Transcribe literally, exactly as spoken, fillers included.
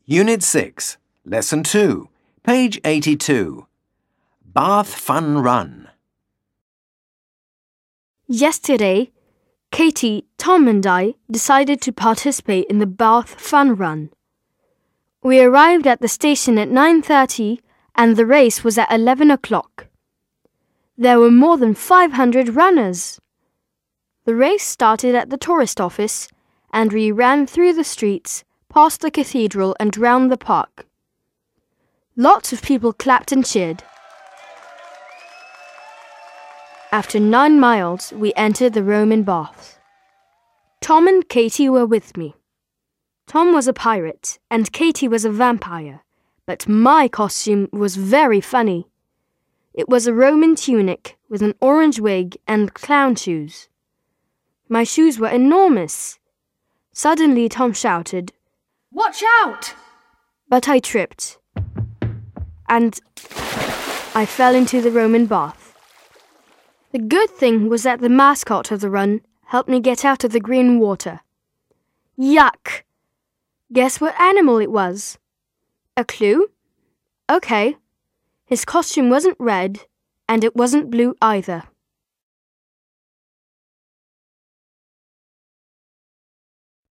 Unit six, Lesson two, page eighty-two. Bath Fun Run. Yesterday, Katie, Tom and I decided to participate in the Bath Fun Run. We arrived at the station at nine thirty and the race was at eleven o'clock. There were more than five hundred runners. The race started at the tourist office and we ran through the streets, past the cathedral and round the park. Lots of people clapped and cheered. After nine miles, we entered the Roman baths. Tom and Katie were with me. Tom was a pirate and Katie was a vampire, but my costume was very funny. It was a Roman tunic with an orange wig and clown shoes. My shoes were enormous. Suddenly Tom shouted, "Watch out!" But I tripped, and I fell into the Roman bath. The good thing was that the mascot of the run helped me get out of the green water. Yuck! Guess what animal it was? A clue? Okay. His costume wasn't red, and it wasn't blue either.